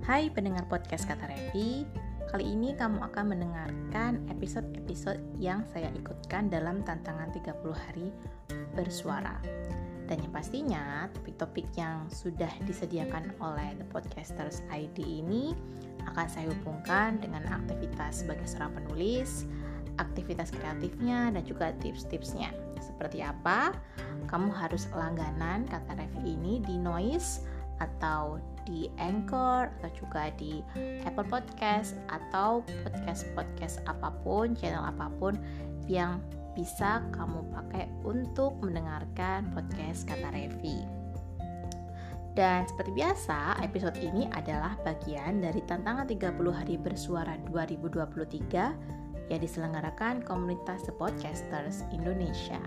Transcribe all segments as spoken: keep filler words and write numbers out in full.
Hai pendengar podcast Kata Revi, kali ini kamu akan mendengarkan episode-episode yang saya ikutkan dalam tantangan tiga puluh hari bersuara. Dan yang pastinya topik-topik yang sudah disediakan oleh The Podcasters I D ini akan saya hubungkan dengan aktivitas sebagai seorang penulis, aktivitas kreatifnya, dan juga tips-tipsnya. Seperti apa? Kamu harus langganan Kata Revi ini di Noise atau di Anchor atau juga di Apple Podcast atau podcast-podcast apapun, channel apapun yang bisa kamu pakai untuk mendengarkan podcast Kata Revi. Dan seperti biasa, episode ini adalah bagian dari tantangan tiga puluh hari bersuara dua ribu dua puluh tiga yang diselenggarakan komunitas The Podcasters Indonesia.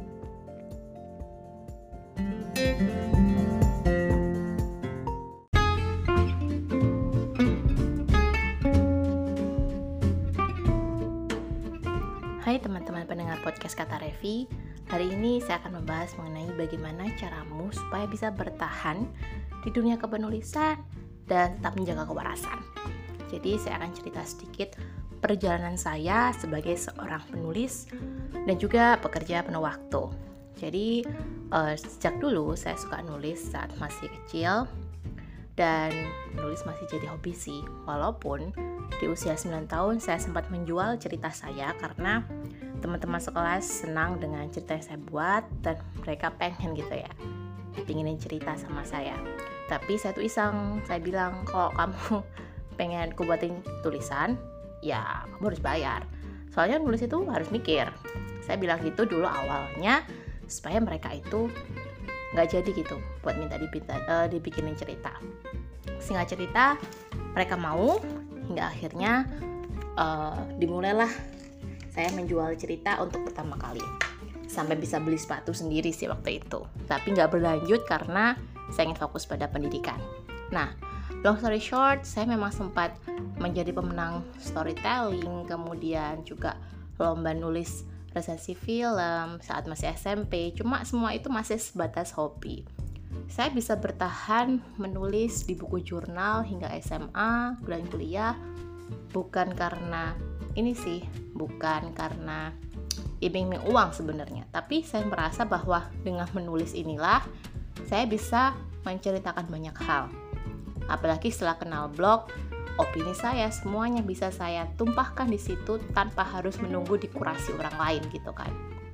Hai teman-teman pendengar podcast Kata Revi, hari ini saya akan membahas mengenai bagaimana caramu supaya bisa bertahan di dunia kepenulisan dan tetap menjaga kewarasan. Jadi saya akan cerita sedikit perjalanan saya sebagai seorang penulis dan juga pekerja penuh waktu. Jadi uh, sejak dulu saya suka nulis saat masih kecil dan menulis masih jadi hobi sih, walaupun di usia sembilan tahun saya sempat menjual cerita saya karena teman-teman sekelas senang dengan cerita yang saya buat dan mereka pengen gitu ya, pinginin cerita sama saya. Tapi saya tuh iseng, saya bilang kalau kamu pengen aku buatin tulisan, ya kamu harus bayar. Soalnya nulis itu harus mikir. Saya bilang gitu dulu awalnya supaya mereka itu nggak jadi gitu buat minta dipinta, uh, dibikinin cerita. Singkat cerita mereka mau, hingga akhirnya uh, dimulailah saya menjual cerita untuk pertama kali. Sampai bisa beli sepatu sendiri sih waktu itu. Tapi nggak berlanjut karena saya ingin fokus pada pendidikan. Nah, long story short, saya memang sempat menjadi pemenang storytelling, kemudian juga lomba nulis resensi film saat masih S M P. Cuma semua itu masih sebatas hobi. Saya bisa bertahan menulis di buku jurnal hingga S M A dan kuliah bukan karena ini sih, bukan karena iming-iming uang sebenarnya, tapi saya merasa bahwa dengan menulis inilah saya bisa menceritakan banyak hal. Apalagi setelah kenal blog, opini saya semuanya bisa saya tumpahkan di situ tanpa harus menunggu dikurasi orang lain gitu kan.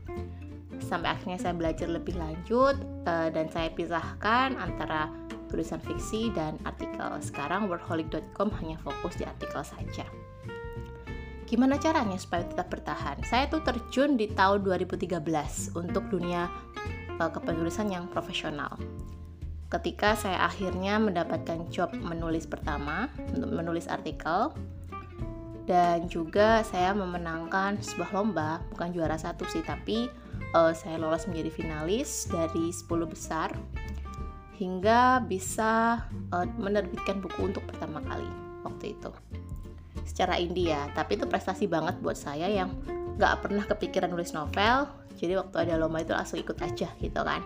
Sampai akhirnya saya belajar lebih lanjut uh, dan saya pisahkan antara tulisan fiksi dan artikel. Sekarang workaholic dot com hanya fokus di artikel saja. Gimana caranya supaya tetap bertahan? Saya tuh terjun di tahun dua ribu tiga belas untuk dunia uh, kepenulisan yang profesional. Ketika saya akhirnya mendapatkan job menulis pertama, untuk menulis artikel, dan juga saya memenangkan sebuah lomba, bukan juara satu sih, tapi uh, saya lolos menjadi finalis dari sepuluh besar, hingga bisa uh, menerbitkan buku untuk pertama kali waktu itu. Secara indie ya, tapi itu prestasi banget buat saya yang gak pernah kepikiran nulis novel, jadi waktu ada lomba itu langsung ikut aja gitu kan.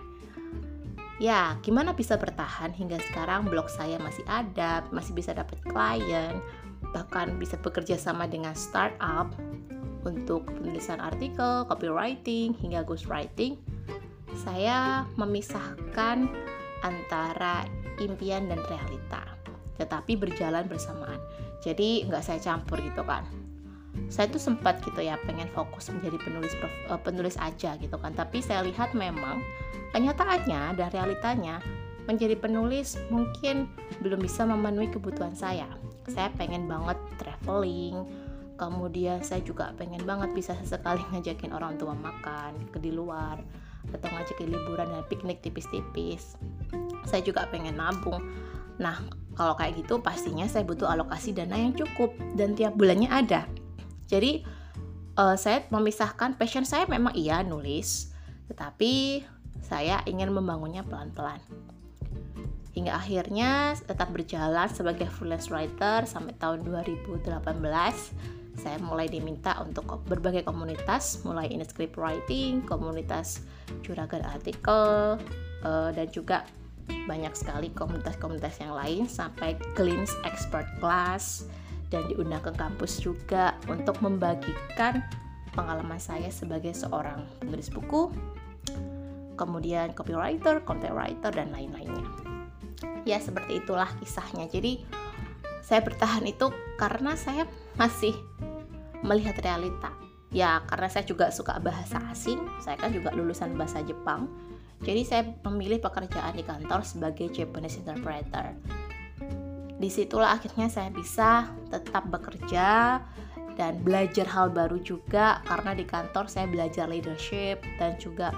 Ya, gimana bisa bertahan hingga sekarang blog saya masih ada, masih bisa dapat klien, bahkan bisa bekerja sama dengan startup untuk penulisan artikel, copywriting, hingga ghostwriting. Saya memisahkan antara impian dan realita, tetapi berjalan bersamaan. Jadi nggak saya campur gitu kan. Saya tuh sempat gitu ya pengen fokus menjadi penulis uh, penulis aja gitu kan. Tapi saya lihat memang kenyataannya dan realitanya menjadi penulis mungkin belum bisa memenuhi kebutuhan saya. Saya pengen banget traveling, kemudian saya juga pengen banget bisa sesekali ngajakin orang tua makan ke di luar atau ngajakin liburan dan piknik tipis-tipis. Saya juga pengen nabung. Nah, kalau kayak gitu pastinya saya butuh alokasi dana yang cukup dan tiap bulannya ada. Jadi uh, saya memisahkan passion saya memang iya nulis, tetapi saya ingin membangunnya pelan-pelan. Hingga akhirnya tetap berjalan sebagai freelance writer sampai tahun dua ribu delapan belas. Saya mulai diminta untuk berbagai komunitas, mulai in script writing, komunitas juragan artikel, uh, dan juga banyak sekali komunitas-komunitas yang lain, sampai Glints Expert Class, dan diundang ke kampus juga untuk membagikan pengalaman saya sebagai seorang penulis buku, kemudian copywriter, content writer, dan lain-lainnya. Ya, seperti itulah kisahnya. Jadi saya bertahan itu karena saya masih melihat realita. Ya, karena saya juga suka bahasa asing, saya kan juga lulusan bahasa Jepang. Jadi saya memilih pekerjaan di kantor sebagai Japanese interpreter. Disitulah akhirnya saya bisa tetap bekerja dan belajar hal baru juga, karena di kantor saya belajar leadership dan juga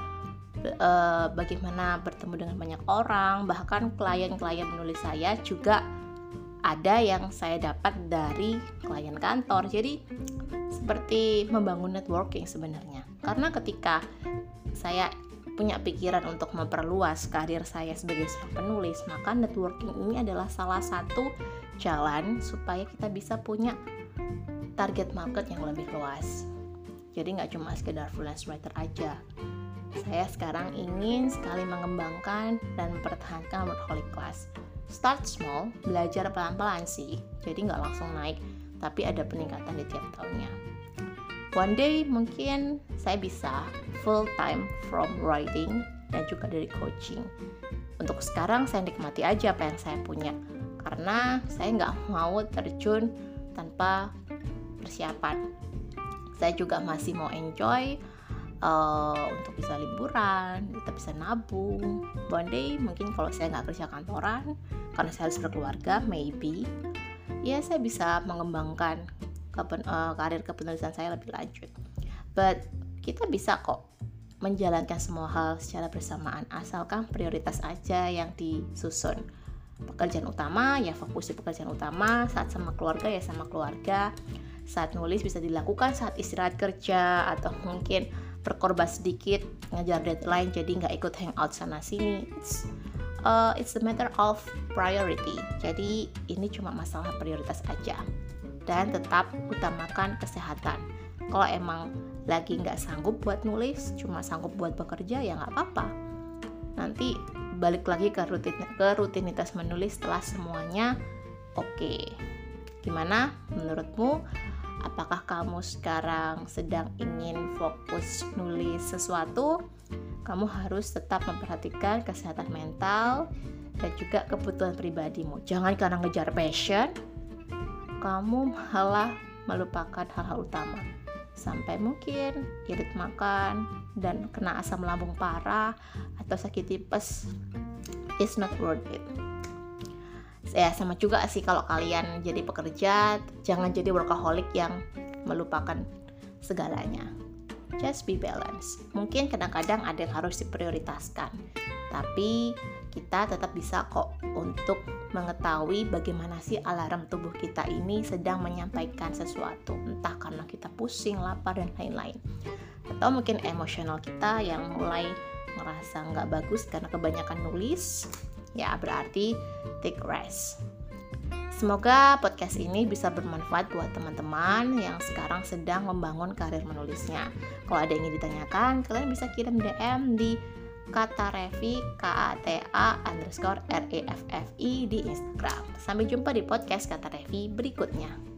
e, bagaimana bertemu dengan banyak orang. Bahkan klien-klien menulis saya juga ada yang saya dapat dari klien kantor. Jadi seperti membangun networking sebenarnya. Karena ketika saya punya pikiran untuk memperluas karir saya sebagai seorang penulis, maka networking ini adalah salah satu jalan supaya kita bisa punya target market yang lebih luas. Jadi nggak cuma sekedar freelance writer aja. Saya sekarang ingin sekali mengembangkan dan mempertahankan workaholic class. Start small, belajar pelan-pelan sih, jadi nggak langsung naik, tapi ada peningkatan di tiap tahunnya. One day mungkin saya bisa full time from writing dan juga dari coaching. Untuk sekarang saya nikmati aja apa yang saya punya, karena saya nggak mau terjun tanpa persiapan. Saya juga masih mau enjoy uh, untuk bisa liburan, kita bisa nabung. One day mungkin kalau saya nggak kerja kantoran, karena saya harus berkeluarga, maybe ya saya bisa mengembangkan kepen, uh, karir kepenulisan saya lebih lanjut. But kita bisa kok menjalankan semua hal secara bersamaan, asalkan prioritas aja yang disusun. Pekerjaan utama ya fokus di pekerjaan utama, saat sama keluarga ya sama keluarga, saat nulis bisa dilakukan saat istirahat kerja, atau mungkin berkorban sedikit ngejar deadline jadi nggak ikut hangout sana sini. It's, uh, it's a matter of priority. Jadi ini cuma masalah prioritas aja. Dan tetap utamakan kesehatan. Kalau emang lagi nggak sanggup buat nulis, cuma sanggup buat bekerja, ya nggak apa-apa. Nanti balik lagi ke, rutin, ke rutinitas menulis setelah semuanya oke. Okay. Gimana menurutmu? Apakah kamu sekarang sedang ingin fokus nulis sesuatu? Kamu harus tetap memperhatikan kesehatan mental dan juga kebutuhan pribadimu. Jangan karena ngejar passion, kamu malah melupakan hal-hal utama. Sampai mungkin irit makan dan kena asam lambung parah atau sakit tipes. It's not worth it. Ya sama juga sih kalau kalian jadi pekerja, jangan jadi workaholic yang melupakan segalanya. Just be balanced. Mungkin kadang-kadang ada yang harus diprioritaskan, tapi kita tetap bisa kok untuk mengetahui bagaimana sih alarm tubuh kita ini sedang menyampaikan sesuatu, entah karena kita pusing, lapar, dan lain-lain, atau mungkin emosional kita yang mulai merasa nggak bagus karena kebanyakan nulis. Ya berarti take rest. Semoga podcast ini bisa bermanfaat buat teman-teman yang sekarang sedang membangun karir menulisnya. Kalau ada yang ingin ditanyakan, kalian bisa kirim D M di katarevi, K A T A underscore R E F F I di Instagram. Sampai jumpa di podcast Kata Revi berikutnya.